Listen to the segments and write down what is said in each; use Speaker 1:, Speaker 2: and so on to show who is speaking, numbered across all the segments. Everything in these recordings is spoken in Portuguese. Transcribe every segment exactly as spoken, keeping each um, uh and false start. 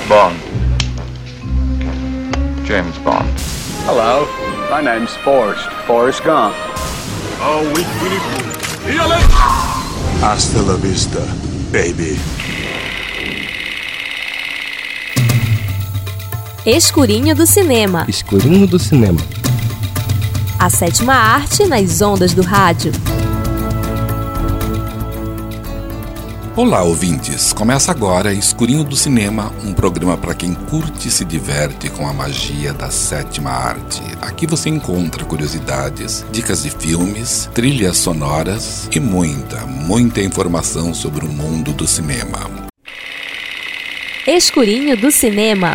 Speaker 1: Bond. James Bond.
Speaker 2: Hello, my name's Forrest, Forrest Gump.
Speaker 3: Oh, we, we need...
Speaker 4: Hasta la vista, baby.
Speaker 5: Escurinho do Cinema.
Speaker 6: Escurinho do Cinema.
Speaker 5: A sétima arte nas ondas do rádio.
Speaker 7: Olá, ouvintes! Começa agora Escurinho do Cinema, um programa para quem curte e se diverte com a magia da sétima arte. Aqui você encontra curiosidades, dicas de filmes, trilhas sonoras e muita, muita informação sobre o mundo do cinema.
Speaker 5: Escurinho do Cinema.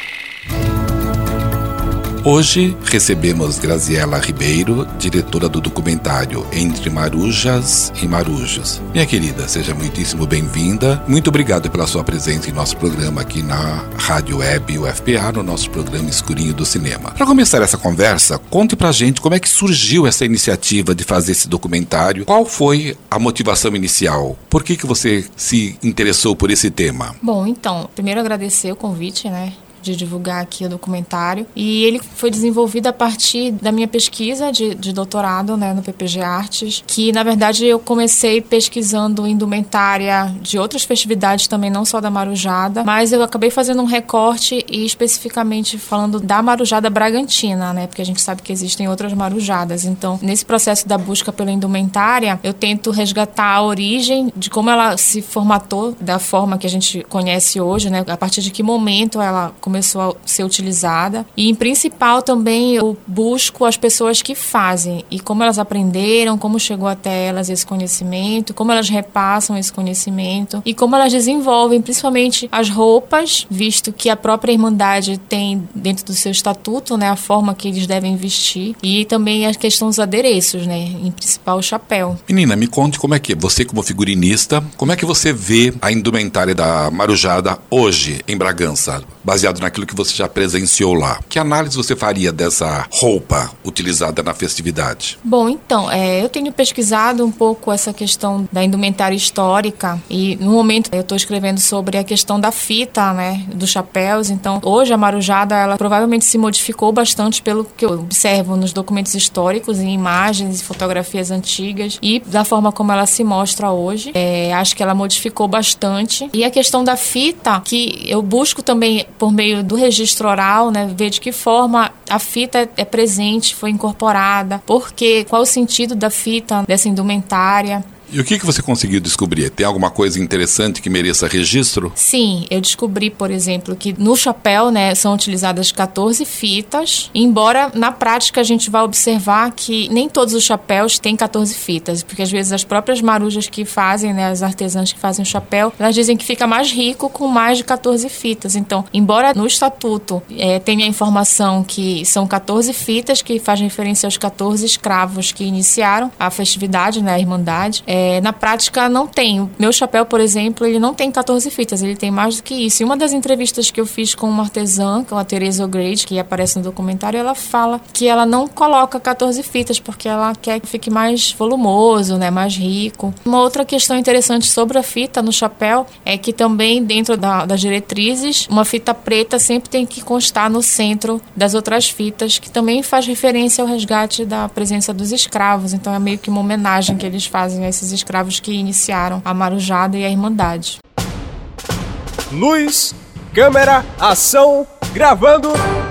Speaker 7: Hoje recebemos Graziela Ribeiro, diretora do documentário Entre Marujas e Marujos. Minha querida, seja muitíssimo bem-vinda. Muito obrigado pela sua presença em nosso programa aqui na Rádio Web U F P A, no nosso programa Escurinho do Cinema. Para começar essa conversa, conte pra gente como é que surgiu essa iniciativa de fazer esse documentário. Qual foi a motivação inicial? Por que que você se interessou por esse tema?
Speaker 8: Bom, então, primeiro agradecer o convite, né? de divulgar aqui o documentário. E ele foi desenvolvido a partir da minha pesquisa de, de doutorado, né, no P P G Artes, que, na verdade, eu comecei pesquisando indumentária de outras festividades também, não só da Marujada, mas eu acabei fazendo um recorte e especificamente falando da Marujada Bragantina, né, porque a gente sabe que existem outras Marujadas. Então, nesse processo da busca pela indumentária, eu tento resgatar a origem de como ela se formatou da forma que a gente conhece hoje, né, a partir de que momento ela começou começou a ser utilizada. E, em principal, também eu busco as pessoas que fazem e como elas aprenderam, como chegou até elas esse conhecimento, como elas repassam esse conhecimento e como elas desenvolvem, principalmente as roupas, visto que a própria Irmandade tem dentro do seu estatuto, né, a forma que eles devem vestir, e também a questão dos adereços, né, em principal o chapéu.
Speaker 7: Menina, me conte como é que você, como figurinista, como é que você vê a indumentária da Marujada hoje em Bragança, baseado naquilo que você já presenciou lá. Que análise você faria dessa roupa utilizada na festividade?
Speaker 8: Bom, então, é, eu tenho pesquisado um pouco essa questão da indumentária histórica e, no momento, eu estou escrevendo sobre a questão da fita, né, dos chapéus. Então, hoje a Marujada, ela provavelmente se modificou bastante pelo que eu observo nos documentos históricos, em imagens e fotografias antigas e da forma como ela se mostra hoje. É, acho que ela modificou bastante. E a questão da fita, que eu busco também por meio do registro oral, né, ver de que forma a fita é presente, foi incorporada, porque, qual o sentido da fita, dessa indumentária.
Speaker 7: E o que que você conseguiu descobrir? Tem alguma coisa interessante que mereça registro?
Speaker 8: Sim, eu descobri, por exemplo, que no chapéu, né, são utilizadas catorze fitas, embora na prática a gente vá observar que nem todos os chapéus têm catorze fitas, porque às vezes as próprias marujas que fazem, né, as artesãs que fazem o chapéu, elas dizem que fica mais rico com mais de catorze fitas. Então, embora no estatuto é, tenha a informação que são catorze fitas, que faz referência aos catorze escravos que iniciaram a festividade, né, a Irmandade, é, É, na prática não tem. O meu chapéu, por exemplo, ele não tem catorze fitas, ele tem mais do que isso. E uma das entrevistas que eu fiz com uma artesã, com a Teresa O'Grady, que aparece no documentário, ela fala que ela não coloca catorze fitas porque ela quer que fique mais volumoso, né, mais rico. Uma outra questão interessante sobre a fita no chapéu é que também dentro da, das diretrizes, uma fita preta sempre tem que constar no centro das outras fitas, que também faz referência ao resgate da presença dos escravos. Então é meio que uma homenagem que eles fazem a esses escravos que iniciaram a Marujada e a Irmandade.
Speaker 3: Luz, câmera, ação, gravando.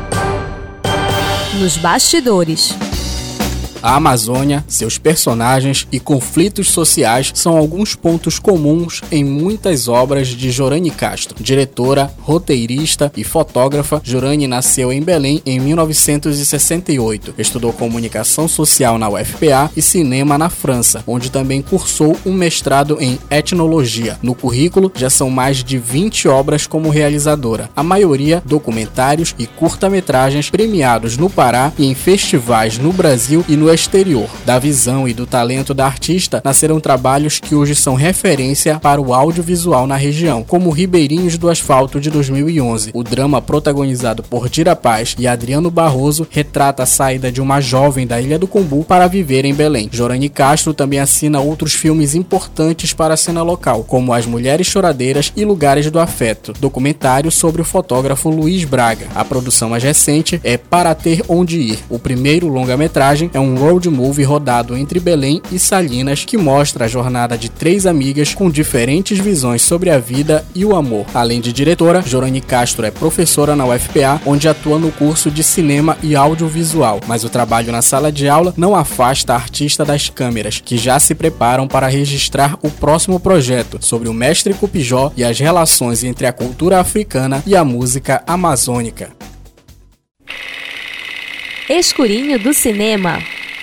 Speaker 5: Nos bastidores.
Speaker 6: A Amazônia, seus personagens e conflitos sociais são alguns pontos comuns em muitas obras de Jorane Castro. Diretora, roteirista e fotógrafa, Jorane nasceu em Belém em mil novecentos e sessenta e oito. Estudou comunicação social na U F P A e cinema na França, onde também cursou um mestrado em etnologia. No currículo já são mais de vinte obras como realizadora, a maioria documentários e curta-metragens premiados no Pará e em festivais no Brasil e no exterior. Da visão e do talento da artista nasceram trabalhos que hoje são referência para o audiovisual na região, como Ribeirinhos do Asfalto de dois mil e onze. O drama protagonizado por Dira Paz e Adriano Barroso retrata a saída de uma jovem da Ilha do Combu para viver em Belém. Jorane Castro também assina outros filmes importantes para a cena local, como As Mulheres Choradeiras e Lugares do Afeto, documentário sobre o fotógrafo Luiz Braga. A produção mais recente é Para Ter Onde Ir. O primeiro longa-metragem é um road movie rodado entre Belém e Salinas, que mostra a jornada de três amigas com diferentes visões sobre a vida e o amor. Além de diretora, Jorane Castro é professora na U F P A, onde atua no curso de cinema e audiovisual, mas o trabalho na sala de aula não afasta a artista das câmeras, que já se preparam para registrar o próximo projeto sobre o mestre Cupijó e as relações entre a cultura africana e a música amazônica.
Speaker 5: Escurinho do Cinema.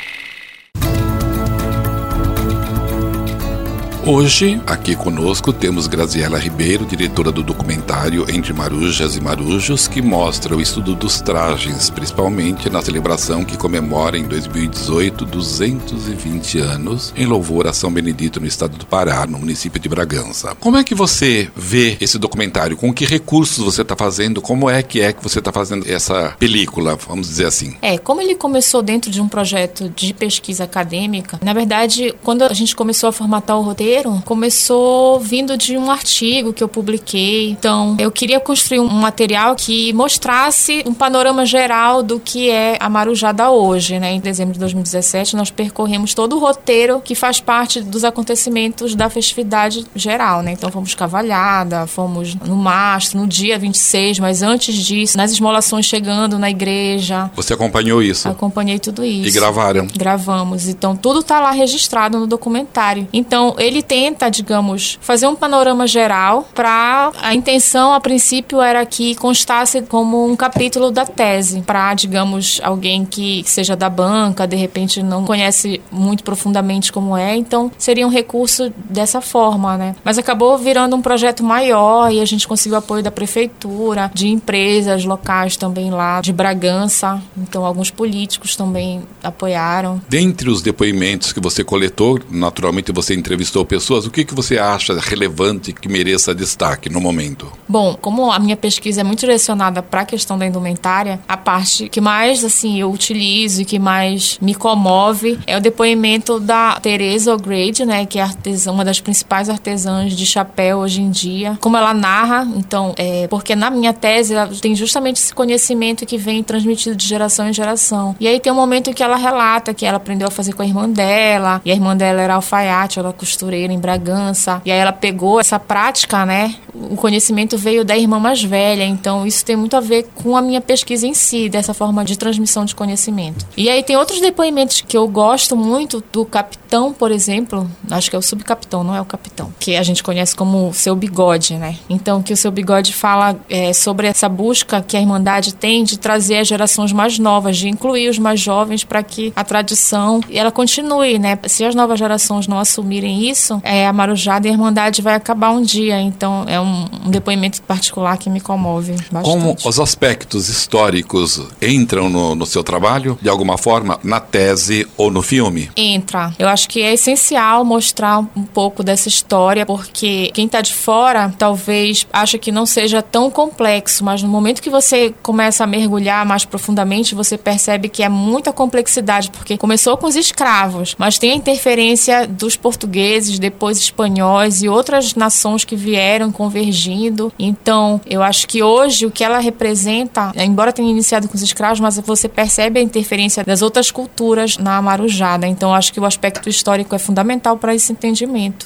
Speaker 7: Hoje, aqui conosco, temos Graziela Ribeiro, diretora do documentário Entre Marujas e Marujos, que mostra o estudo dos trajes, principalmente na celebração que comemora em dois mil e dezoito duzentos e vinte anos, em louvor a São Benedito, no estado do Pará, no município de Bragança. Como é que você vê esse documentário? Com que recursos você está fazendo? Como é que é que você está fazendo essa película, vamos dizer assim?
Speaker 8: É, como ele começou dentro de um projeto de pesquisa acadêmica, na verdade, quando a gente começou a formatar o roteiro, começou vindo de um artigo que eu publiquei. Então, eu queria construir um material que mostrasse um panorama geral do que é a Marujada hoje, né? Em dezembro de dois mil e dezessete, nós percorremos todo o roteiro que faz parte dos acontecimentos da festividade geral, né? Então, fomos cavalhada, fomos no mastro, no dia vinte e seis, mas antes disso, nas esmolações chegando na igreja.
Speaker 7: Você acompanhou isso?
Speaker 8: Acompanhei tudo isso.
Speaker 7: E gravaram?
Speaker 8: Gravamos. Então, tudo tá lá registrado no documentário. Então, ele tenta, digamos, fazer um panorama geral para... A intenção, a princípio, era que constasse como um capítulo da tese, para, digamos, alguém que seja da banca, de repente não conhece muito profundamente como é, então seria um recurso dessa forma, né? Mas acabou virando um projeto maior e a gente conseguiu apoio da prefeitura, de empresas locais também lá, de Bragança, então alguns políticos também apoiaram.
Speaker 7: Dentre os depoimentos que você coletou, naturalmente você entrevistou pessoas, o que, que você acha relevante que mereça destaque no momento?
Speaker 8: Bom, como a minha pesquisa é muito direcionada para a questão da indumentária, a parte que mais assim, eu utilizo e que mais me comove é o depoimento da Teresa O'Grady, né, que é artesã, uma das principais artesãs de chapéu hoje em dia. Como ela narra, então, é, porque na minha tese ela tem justamente esse conhecimento que vem transmitido de geração em geração. E aí tem um momento que ela relata que ela aprendeu a fazer com a irmã dela, e a irmã dela era alfaiate, ela costureira em Bragança, e aí ela pegou essa prática, né? O conhecimento veio da irmã mais velha, então isso tem muito a ver com a minha pesquisa em si, dessa forma de transmissão de conhecimento. E aí tem outros depoimentos que eu gosto muito, do capitão, por exemplo, acho que é o subcapitão, não é o capitão, que a gente conhece como Seu Bigode, né? Então, que o Seu Bigode fala é, sobre essa busca que a Irmandade tem de trazer as gerações mais novas, de incluir os mais jovens para que a tradição ela continue, né? Se as novas gerações não assumirem isso, é, a Marujada e a Irmandade vai acabar um dia. Então, é um, um depoimento particular que me comove bastante.
Speaker 7: Como os aspectos históricos entram no, no seu trabalho, de alguma forma, na tese ou no filme?
Speaker 8: Entra. Eu acho que é essencial mostrar um pouco dessa história, porque quem está de fora talvez acha que não seja tão complexo, mas no momento que você começa a mergulhar mais profundamente, você percebe que é muita complexidade, porque começou com os escravos, mas tem a interferência dos portugueses, depois espanhóis e outras nações que vieram convergindo. Então, eu acho que hoje o que ela representa, embora tenha iniciado com os escravos, mas você percebe a interferência das outras culturas na Marujada. Então, eu acho que o aspecto histórico é fundamental para esse entendimento.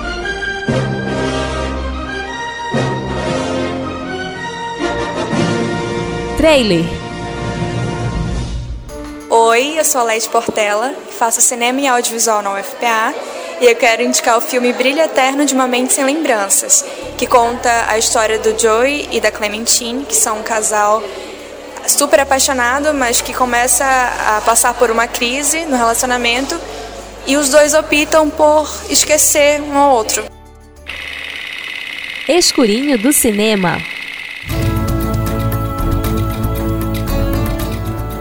Speaker 5: Trailer.
Speaker 1: Oi, eu sou a Leite Portela, faço cinema e audiovisual na U F P A e eu quero indicar o filme Brilho Eterno de uma Mente Sem Lembranças, que conta a história do Joey e da Clementine, que são um casal super apaixonado, mas que começa a passar por uma crise no relacionamento e os dois optam por esquecer um ao outro.
Speaker 5: Escurinho do Cinema.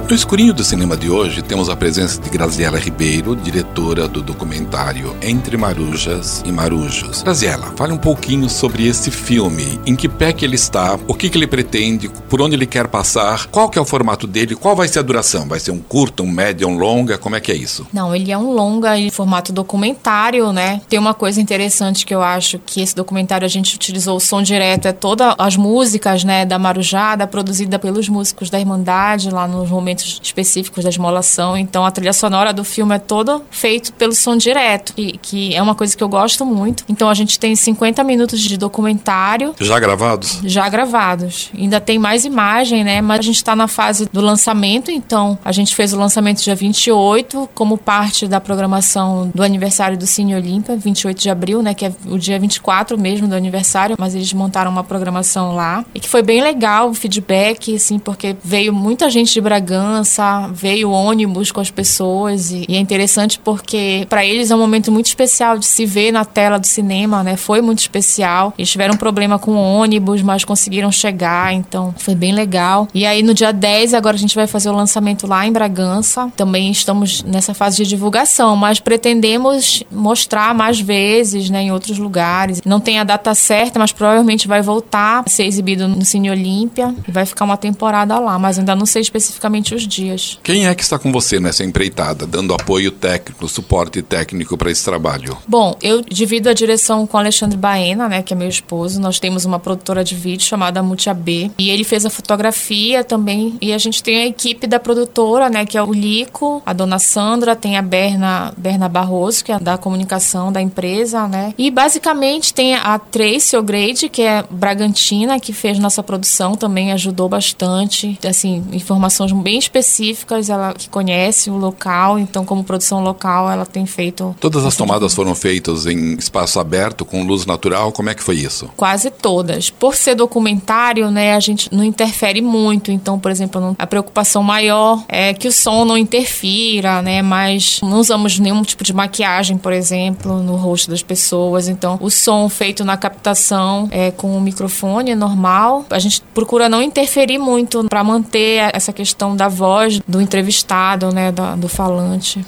Speaker 7: No Escurinho do Cinema de hoje, temos a presença de Graziela Ribeiro, diretora do documentário Entre Marujas e Marujos. Graziela, fale um pouquinho sobre esse filme, em que pé que ele está, o que, que ele pretende, por onde ele quer passar, qual que é o formato dele, qual vai ser a duração? Vai ser um curto, um médio, um longa? Como é que é isso?
Speaker 8: Não, ele é um longa em formato documentário, né? Tem uma coisa interessante que eu acho que esse documentário a gente utilizou o som direto, é todas as músicas, né, da Marujada, produzida pelos músicos da Irmandade, lá nos momentos específicos da esmolação. Então a trilha sonora do filme é toda feito pelo som direto, que, que é uma coisa que eu gosto muito. Então a gente tem cinquenta minutos de documentário.
Speaker 7: Já gravados?
Speaker 8: Já gravados. Ainda tem mais imagem, né? Mas a gente está na fase do lançamento, então a gente fez o lançamento dia vinte e oito, como parte da programação do aniversário do Cine Olímpia, vinte e oito de abril, né? Que é o dia vinte e quatro mesmo do aniversário, mas eles montaram uma programação lá. E que foi bem legal o feedback, assim, porque veio muita gente de Bragança, veio ônibus com as pessoas e, e é interessante porque para eles é um momento muito especial de se ver na tela do cinema, né? Foi muito especial. Eles tiveram um problema com o ônibus, mas conseguiram chegar, então foi bem legal. E aí no dia dez, agora a gente vai fazer o lançamento lá em Bragança. Também estamos nessa fase de divulgação, mas pretendemos mostrar mais vezes, né, em outros lugares. Não tem a data certa, mas provavelmente vai voltar a ser exibido no Cine Olímpia e vai ficar uma temporada lá, mas ainda não sei especificamente os dias.
Speaker 7: Quem é que está com você nessa empreitada, dando apoio técnico, suporte técnico para esse trabalho?
Speaker 8: Bom, eu divido a direção com o Alexandre Baena, né, que é meu esposo. Nós temos uma produtora de vídeo chamada Multi A B e ele fez a fotografia também. E a gente tem a equipe da produtora, né, que é o Lico, a dona Sandra, tem a Berna, Berna Barroso, que é da comunicação da empresa, né. E basicamente tem a Tracy O'Grady, que é Bragantina, que fez nossa produção, também ajudou bastante. Assim, informações bem específicas, ela que conhece o local, então como produção local ela tem feito...
Speaker 7: Todas as tomadas foram feitas em espaço aberto, com luz natural, como é que foi isso?
Speaker 8: Quase todas. Por ser documentário, né, a gente não interfere muito, então, por exemplo, a preocupação maior é que o som não interfira, né, mas não usamos nenhum tipo de maquiagem, por exemplo, no rosto das pessoas, então o som feito na captação é com o microfone normal, a gente procura não interferir muito para manter essa questão da voz do entrevistado, né, do, do falante.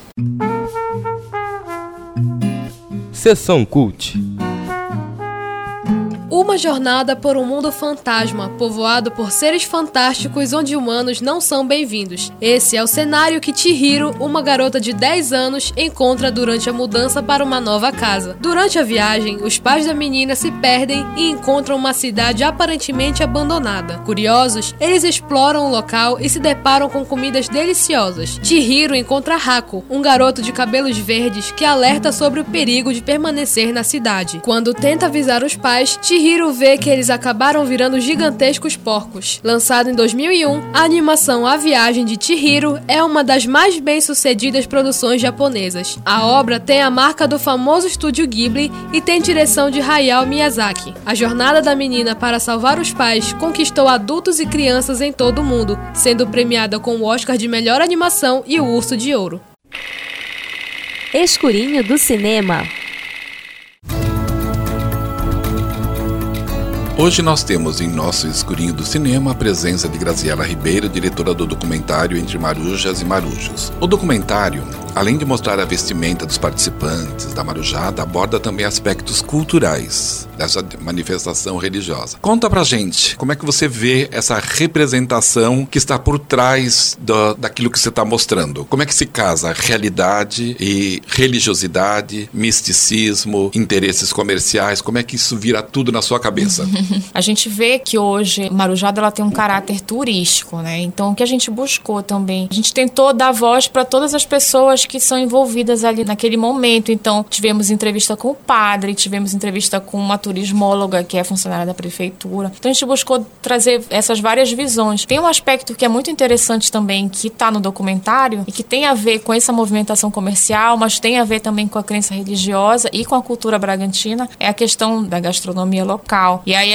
Speaker 9: Sessão Cult.
Speaker 10: Uma jornada por um mundo fantasma, povoado por seres fantásticos onde humanos não são bem-vindos. Esse é o cenário que Chihiro, uma garota de dez anos, encontra durante a mudança para uma nova casa. Durante a viagem, os pais da menina se perdem e encontram uma cidade aparentemente abandonada. Curiosos, eles exploram o local e se deparam com comidas deliciosas. Chihiro encontra Hako, um garoto de cabelos verdes que alerta sobre o perigo de permanecer na cidade. Quando tenta avisar os pais, Chihiro vê que eles acabaram virando gigantescos porcos. Lançado em dois mil e um, a animação A Viagem de Chihiro é uma das mais bem-sucedidas produções japonesas. A obra tem a marca do famoso estúdio Ghibli e tem direção de Hayao Miyazaki. A jornada da menina para salvar os pais conquistou adultos e crianças em todo o mundo, sendo premiada com o Oscar de Melhor Animação e o Urso de Ouro.
Speaker 5: Escurinho do Cinema.
Speaker 7: Hoje nós temos em nosso Escurinho do Cinema a presença de Graziela Ribeiro, diretora do documentário Entre Marujas e Marujos. O documentário, além de mostrar a vestimenta dos participantes da Marujada, aborda também aspectos culturais dessa manifestação religiosa. Conta pra gente, como é que você vê essa representação que está por trás do, daquilo que você está mostrando? Como é que se casa realidade e religiosidade, misticismo, interesses comerciais? Como é que isso vira tudo na sua cabeça?
Speaker 8: A gente vê que hoje Marujada ela tem um caráter turístico, né? Então o que a gente buscou também, a gente tentou dar voz para todas as pessoas que são envolvidas ali naquele momento. Então tivemos entrevista com o padre, tivemos entrevista com uma turismóloga que é funcionária da prefeitura. Então a gente buscou trazer essas várias visões. Tem um aspecto que é muito interessante também, que está no documentário e que tem a ver com essa movimentação comercial, mas tem a ver também com a crença religiosa e com a cultura bragantina, é a questão da gastronomia local. E aí a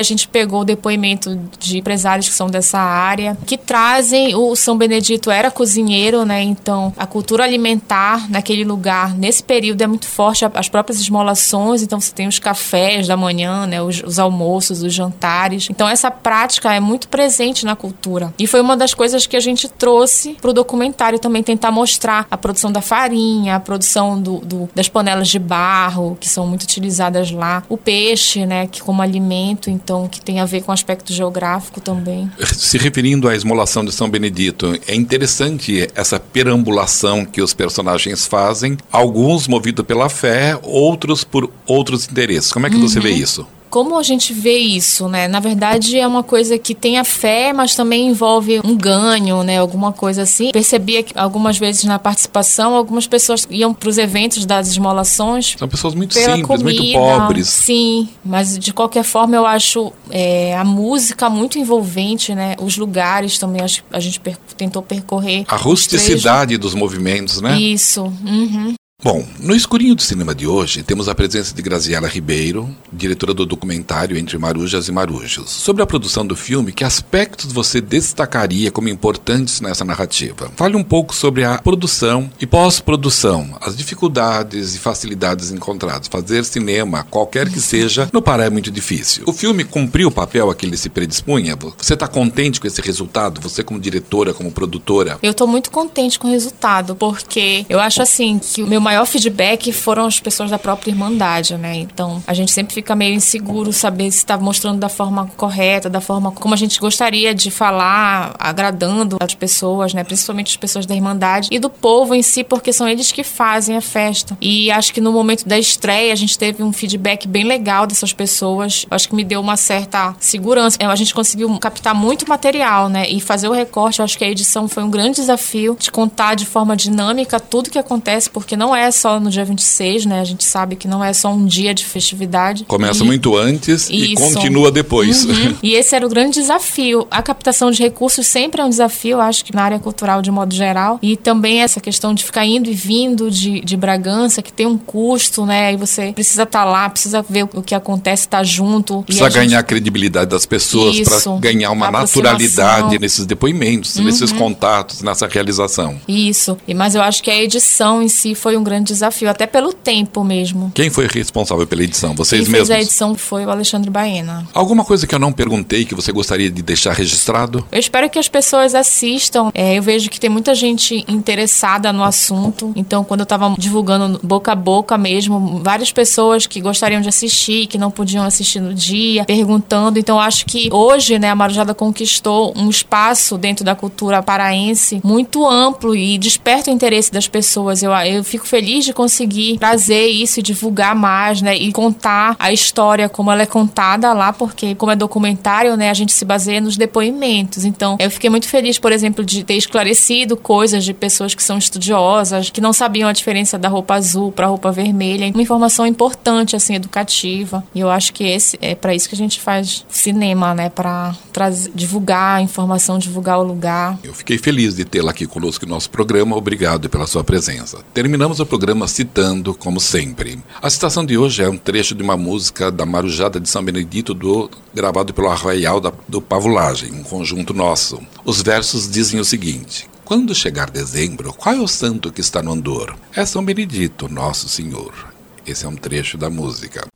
Speaker 8: gente pegou o depoimento de empresários que são dessa área, que trazem, o São Benedito era cozinheiro, né? Então a cultura alimentar naquele lugar, nesse período, é muito forte, as próprias esmolações, então você tem os cafés da manhã, né? Os, os almoços, os jantares. Então essa prática é muito presente na cultura. E foi uma das coisas que a gente trouxe pro documentário também, tentar mostrar a produção da farinha, a produção do, do, das panelas de barro, que são muito utilizadas lá, o peixe, né? Que como alimento, então, que tem a ver com o aspecto geográfico também.
Speaker 7: Se referindo à esmolação de São Benedito, é interessante essa perambulação que os personagens fazem, alguns movidos pela fé, outros por outros interesses. Como é que uhum. você vê isso?
Speaker 8: Como a gente vê isso, né? Na verdade, é uma coisa que tem a fé, mas também envolve um ganho, né? Alguma coisa assim. Percebia que algumas vezes na participação, algumas pessoas iam para os eventos das esmolações.
Speaker 7: São pessoas muito simples, comida, muito pobres.
Speaker 8: Sim, mas de qualquer forma eu acho é, a música muito envolvente, né? Os lugares também, acho que a gente per- tentou percorrer.
Speaker 7: A rusticidade dos movimentos, né?
Speaker 8: Isso. Uhum.
Speaker 7: Bom, no escurinho do cinema de hoje, temos a presença de Graziela Ribeiro, diretora do documentário Entre Marujas e Marujos. Sobre a produção do filme, que aspectos você destacaria como importantes nessa narrativa? Fale um pouco sobre a produção e pós-produção, as dificuldades e facilidades encontradas. Fazer cinema, qualquer que seja, no Pará é muito difícil. O filme cumpriu o papel a que ele se predispunha? Você está contente com esse resultado? Você como diretora, como produtora?
Speaker 8: Eu estou muito contente com o resultado, porque eu acho assim que o meu maior maior feedback foram as pessoas da própria Irmandade, né? Então, a gente sempre fica meio inseguro saber se está mostrando da forma correta, da forma como a gente gostaria de falar, agradando as pessoas, né? Principalmente as pessoas da Irmandade e do povo em si, porque são eles que fazem a festa. E acho que no momento da estreia a gente teve um feedback bem legal dessas pessoas. Acho que me deu uma certa segurança. A gente conseguiu captar muito material, né? E fazer o recorte. Eu acho que a edição foi um grande desafio de contar de forma dinâmica tudo que acontece, porque não é só no dia vinte e seis, né? A gente sabe que não é só um dia de festividade.
Speaker 7: Começa
Speaker 8: e...
Speaker 7: muito antes e Isso. continua depois.
Speaker 8: Uhum. E esse era o grande desafio. A captação de recursos sempre é um desafio, acho que na área cultural de modo geral. E também essa questão de ficar indo e vindo de, de Bragança, que tem um custo, né? E você precisa estar lá, precisa ver o que acontece, estar junto.
Speaker 7: Precisa
Speaker 8: e
Speaker 7: ganhar
Speaker 8: gente...
Speaker 7: a credibilidade das pessoas para ganhar uma naturalidade nesses depoimentos, uhum. nesses contatos, nessa realização.
Speaker 8: Isso. E, mas eu acho que a edição em si foi um grande desafio, até pelo tempo mesmo.
Speaker 7: Quem foi responsável pela edição? Vocês
Speaker 8: Quem
Speaker 7: mesmos?
Speaker 8: Quem fez a edição foi o Alexandre Baena.
Speaker 7: Alguma coisa que eu não perguntei que você gostaria de deixar registrado?
Speaker 8: Eu espero que as pessoas assistam. É, eu vejo que tem muita gente interessada no assunto. Então, quando eu estava divulgando boca a boca mesmo, várias pessoas que gostariam de assistir, que não podiam assistir no dia, perguntando. Então, eu acho que hoje, né, a Marujada conquistou um espaço dentro da cultura paraense muito amplo e desperta o interesse das pessoas. Eu, eu fico feliz de conseguir trazer isso e divulgar mais, né, e contar a história como ela é contada lá, porque como é documentário, né, a gente se baseia nos depoimentos. Então, eu fiquei muito feliz, por exemplo, de ter esclarecido coisas de pessoas que são estudiosas, que não sabiam a diferença da roupa azul para a roupa vermelha. Uma informação importante, assim, educativa. E eu acho que esse é para isso que a gente faz cinema, né, para divulgar a informação, divulgar o lugar.
Speaker 7: Eu fiquei feliz de tê-la aqui conosco no nosso programa. Obrigado pela sua presença. Terminamos o programa citando, como sempre. A citação de hoje é um trecho de uma música da Marujada de São Benedito, do, gravado pelo Arraial da, do Pavulagem, um conjunto nosso. Os versos dizem o seguinte: quando chegar dezembro, qual é o santo que está no andor? É São Benedito, nosso Senhor. Esse é um trecho da música.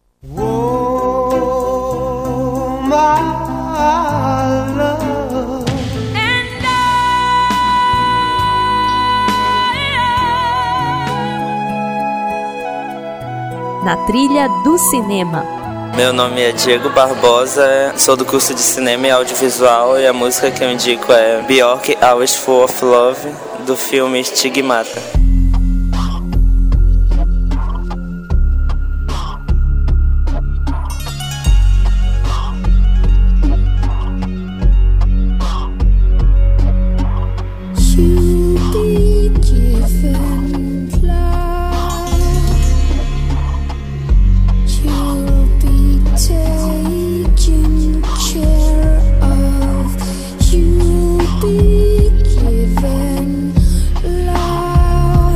Speaker 11: Oh, my love.
Speaker 5: Na trilha do cinema.
Speaker 12: Meu nome é Diego Barbosa, sou do curso de Cinema e Audiovisual e a música que eu indico é Björk, I Wish For Of Love, do filme Stigmata.
Speaker 11: You'll be given love.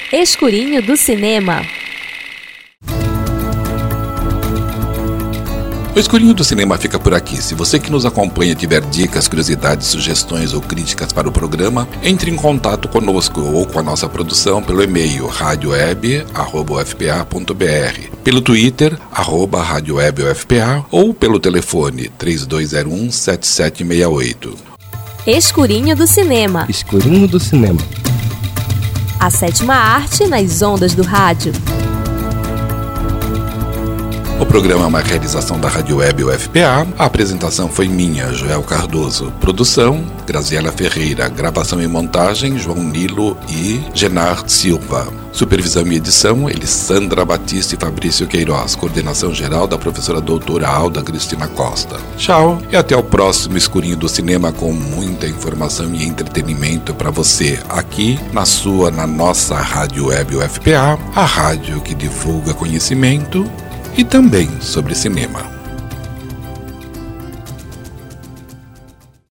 Speaker 5: Escurinho do Cinema.
Speaker 7: O Escurinho do Cinema fica por aqui. Se você que nos acompanha tiver dicas, curiosidades, sugestões ou críticas para o programa, entre em contato conosco ou com a nossa produção pelo e-mail radioweb arroba u f p a ponto b r, pelo Twitter, arroba radioweb U F P A ou pelo telefone três dois zero um, sete sete seis oito.
Speaker 5: Escurinho do Cinema.
Speaker 9: Escurinho do Cinema.
Speaker 5: A sétima arte nas ondas do rádio.
Speaker 7: O programa é uma realização da Rádio Web U F P A. A apresentação foi minha, Joel Cardoso. Produção, Graziela Ferreira. Gravação e montagem, João Nilo e Genard Silva. Supervisão e edição, Elisandra Batista e Fabrício Queiroz. Coordenação geral da professora doutora Alda Cristina Costa. Tchau e até o próximo Escurinho do Cinema com muita informação e entretenimento para você aqui na sua, na nossa Rádio Web U F P A, a rádio que divulga conhecimento e também sobre cinema.